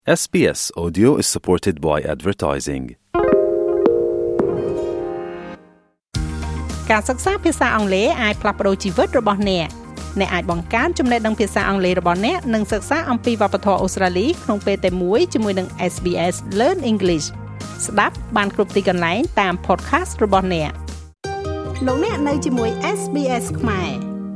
SBS Audio is supported by advertising. ការសិក្សាភាសាអង់គ្លេសអាចផ្លាស់ប្តូរជីវិតរបស់អ្នកអាចបង្កើនចំណេះដឹងភាសាអង់គ្លេសរបស់អ្នកនិងសិក្សាអំពីវប្បធម៌អូស្ត្រាលីក្នុងពេលតែមួយជាមួយនឹង SBS Learn English ស្ដាប់បានគ្រប់ទីកន្លែងតាម podcast របស់អ្នកលោកអ្នកនៅជាមួយ SBS ខ្មែរ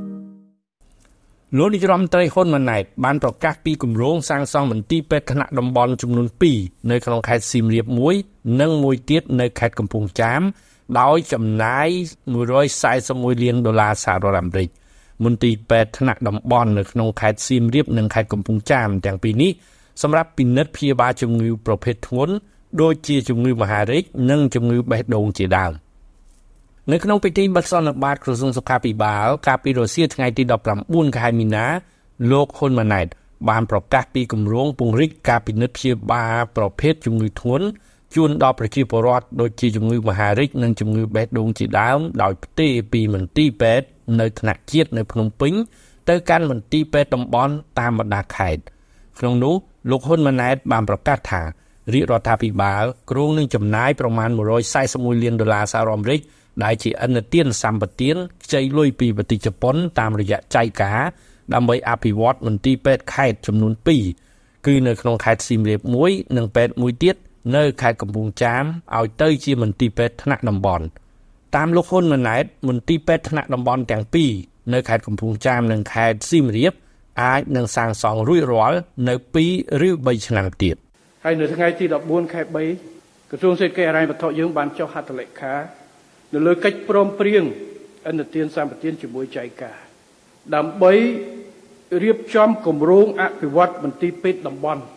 លោកនាយរដ្ឋមន្ត្រីហ៊ុនម៉ាណែតបានប្រកាសពីគម្រោងសាងសង់មន្ទីរពេទ្យថ្នាក់តំបន់ចំនួន2នៅក្នុងខេត្តសៀមរាប1និងមួយទៀតនៅខេត្តកំពង់ចាមដោយចំណាយ$141 លានសហរដ្ឋអាមេរិកមន្ទីរពេទ្យថ្នាក់តំបន់នៅក្នុងខេត្តសៀមរាបនិងខេត្តកំពង់ចាមទាំងពីរនេះសម្រាប់ពិនិត្យព្យាបាលជំងឺប្រភេទធ្ងន់ដូចជាជំងឺមហារីកនិងជំងឺបេះដូងជាដើមនៅក្នុងពិធីបិទសន្និបាតក្រសួងសុខាភិបាលកាលពីរសៀលថ្ងៃទី19ខែមីនាលោកហ៊ុនម៉ាណែតបានប្រកាសពីគម្រោងពង្រីកការពិនិត្យព្យាបាលប្រភេទជំងឺធ្ងន់ជូនដល់ប្រជាពលរដ្ឋដូចជាជំងឺមហារីកនិងជំងឺបេះដូងជាដើមដោយផ្ទេរពីមន្ទីរពេទ្យនៅថ្នាក់ជាតិនៅភ្នំពេញទៅកាន់មន្ទីរពេទ្យតំបន់តាមបណ្ដាខេត្តក្នុងនោះលោកហ៊ុនម៉ាណែតបានប្រកាសថារាជរដ្ឋាភិបាលគ្រោងនឹងចំណាយប្រមាណ$141 លានសហរដ្ឋអាមេរិកដែលជាឥណទានសម្បទានខ្ចីលុយពីប្រទេសជប៉ុនតាមរយៈចែកការដើម្បីអភិវឌ្ឍមន្ទីរពេទ្យខេត្តចំនួន2គឺនៅក្នុងខេត្តសៀមរាប1និងពេទ្យមួយទៀតនៅខេត្តកំពង់ចាមឲ្យទៅជាមន្ទីរពេទ្យថ្នាក់តំបន់តាមលោកហ៊ុនម៉ាណែតមន្ទីរពេទ្យថ្នាក់តំបន់ទាំងពីរនៅខេត្តកំពង់ចាមនិងខេត្តសៀមរាបអាចនឹងសាងសង់រួចរាល់នៅ2ឬ3ឆ្នាំទៀតហើយនៅថ្ងៃទី14ខែ3ក្រសួងសេដ្ឋកិច្ចហិរញ្ញវត្ថុយើងបានចុះហត្ថលេខានៅលើកិច្ចព្រមព្រៀងឥណទានសម្បទានជាមួយចៃការដើម្បីរៀបចំគម្រោងអភិវឌ្ឍមន្ទីរពេទ្យតំបន់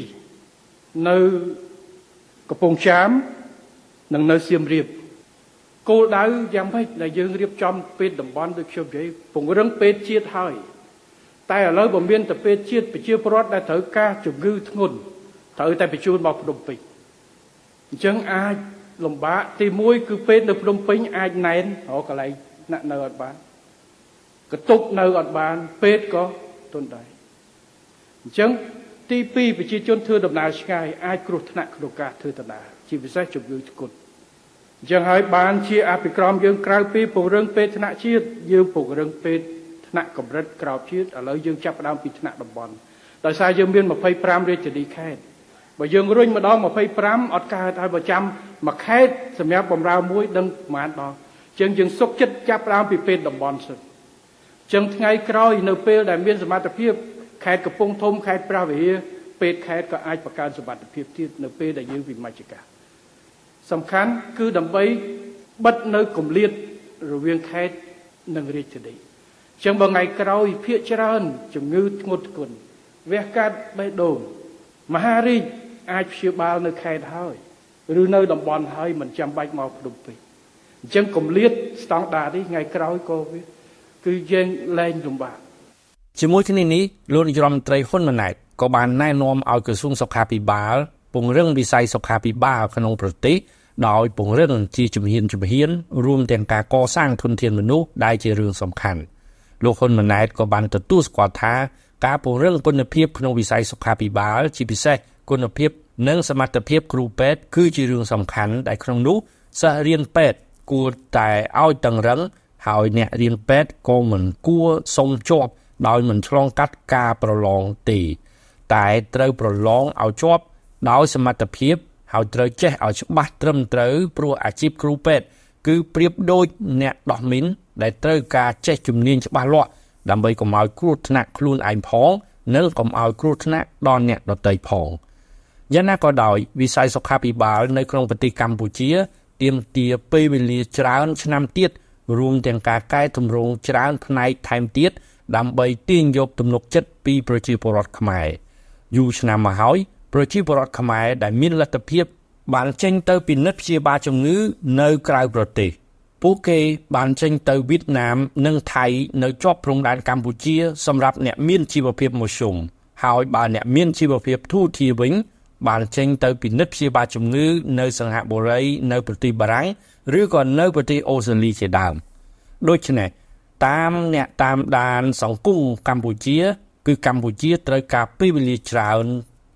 2នៅកំពង់ចាមនិងនៅសៀមរាបគោលដៅយ៉ាងម៉េចដែលយើងរៀបចំពេទ្យតំបន់ដូចខ្ញុំនិយាយពង្រឹងពេទ្យជាតិហើយតែឥឡូវបើមានតែពេទ្យជាតិប្រជាពលរដ្ឋដែលត្រូវការជំងឺធ្ងន់ត្រូវតែបញ្ជូនមកភ្នំពេញអញ្ចឹងអាចលំបាកទី1គឺពេទ្យនៅភ្នំពេញអាចណែនរកកន្លែងនៅអត់បានកតុកនៅអត់បានពេទ្យក៏ទន់ដែរអញ្ចឹងទី2ប្រជាជនធ្វើដំណើរឆ្ងាយអាចគ្រោះថ្នាក់ក្នុងការធ្វើដំណើរជាពិសេសជំងឺធ្ងន់អញ្ចឹងហើយបានជាអភិក្រមយើងក្រៅពីពង្រឹងពេទ្យថ្នាក់ជាតិយើងពង្រឹងពេទ្យថ្នាក់កម្រិតក្រោមជាតិឥឡូវយើងចាប់ផ្ដើមពីថ្នាក់តំបន់ដោយសារយើងមាន25រាជធានីខេត្តបើយើងរុញម្ដង25អត់កើតហើយបើចាំមួយខេត្តសម្រាប់បំរើមួយដឹងប្រហែលដល់អញ្ចឹងយើងសុខចិត្តចាប់ផ្ដើមពីពេទ្យតំបន់សិនអញ្ចឹងថ្ងៃក្រោយនៅពេលដែលមានសមត្ថភាពខេត្តកំពង់ធំខេត្តព្រះវិហារពេទ្យខេត្តក៏អាចបង្កើនសមត្ថភាពទៀតនៅពេលដែលយើងវិមជ្ឈការសំខាន់គឺដើម្បីបិទនៅគម្លាតរវាងខេត្តនិងរាជធានីអញ្ចឹងបើថ្ងៃក្រោយភាគច្រើនជំងឺធ្ងន់ធ្ងរវះកាត់បេះដូងមហារីកអាចព្យាបាលនៅខេត្តហើយឬនៅតំបន់ហើយមិនចាំបាច់មកភ្នំពេញអញ្ចឹងគម្លាតស្តង់ដារនេះថ្ងៃក្រោយក៏វាគឺយើងលែងលំបាកជាមួយគ្នានេះលោកនាយរដ្ឋមន្ត្រីហ៊ុនម៉ាណែតក៏បានណែនាំឲ្យក្រសួងសុខាភិបាលពង្រឹងវិស័យសុខាភិបាលក្នុងប្រទេសដោយពង្រឹងជាជំហានរួមទាំងការកសាងធនធានមនុស្សដែលជារឿងសំខាន់លោកហ៊ុនម៉ាណែតក៏បានទទួលស្គាល់ថាការពង្រឹងគុណភាពក្នុងវិស័យសុខាភិបាលជាពិសេសគុណភាពនិងសមត្ថភាពគ្រូពេទ្យគឺជារឿងសំខាន់ដែលក្នុងនោះសិស្សរៀនពេទ្យគួរតែឲ្យតឹងរឹងហើយអ្នករៀនពេទ្យក៏មិនគួរសុំជាប់ដោយមិនឆ្លងកាត់ការប្រឡងទេតែត្រូវប្រឡងឲ្យជាប់ដោយសមត្ថភាពហើយត្រូវចេះឲ្យច្បាស់ត្រឹមត្រូវព្រោះអាជីពគ្រូពេទ្យគឺប្រៀបដូចអ្នកដោះមីនដែលត្រូវការចេះជំនាញច្បាស់លាស់ដើម្បីកុំឲ្យគ្រោះថ្នាក់ខ្លួនឯងផងនិងកុំឲ្យគ្រោះថ្នាក់ដល់អ្នកដទៃផងយ៉ាងណាក៏ដោយវិស័យសុខាភិបាលនៅក្នុងប្រទេសកម្ពុជាទាមទារពេលវេលាច្រើនឆ្នាំទៀតរួមទាំងការកែតម្រង់ច្រើនផ្នែកថែមទៀតដើម្បីទាញយកទំនុកចិត្តពីប្រជាពលរដ្ឋខ្មែរយូរឆ្នាំមកហើយប្រជាពលរដ្ឋខ្មែរដែលមានលទ្ធភាពបានចេញទៅពិនិត្យព្យាបាលជំងឺនៅក្រៅប្រទេសពួកគេបានចេញទៅវៀតណាមនិងថៃនៅជាប់ព្រំដែនកម្ពុជាសម្រាប់អ្នកមានជីវភាពមធ្យមហើយបើអ្នកមានជីវភាពធូរធារវិញបានចេញទៅពិនិត្យព្យាបាលជំងឺនៅសិង្ហបុរីនៅប្រទេសបារាំងឬក៏នៅប្រទេសអូស្ត្រាលីជាដើមដូច្នេះតាមអ្នកតាមដានសង្គមកម្ពុជាគឺកម្ពុជាត្រូវការពេលវេលាច្រើន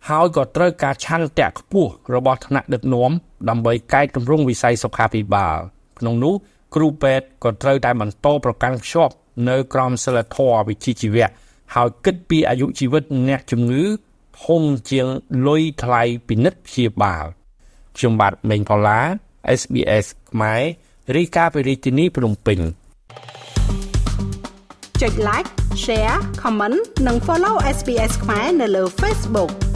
ហើយក៏ត្រូវការឆន្ទៈខ្ពស់របស់ថ្នាក់ដឹកនាំដើម្បីកែតម្រង់វិស័យសុខាភិបាលក្នុងនោះគ្រូពេទ្យក៏ត្រូវតែបន្តប្រកាន់ខ្ជាប់នៅក្រមសីលធម៌វិជ្ជាជីវៈហើយគិតពីអាយុជីវិតអ្នកជំងឺធំជាងលុយថ្លៃពិនិត្យព្យាបាលខ្ញុំបាទមេងផល្លា SBS ខ្មែររាយការណ៍ពីរាជធានីភ្នំពេញចុច like share comment និង follow SBS ខ្មែរនៅលើ Facebook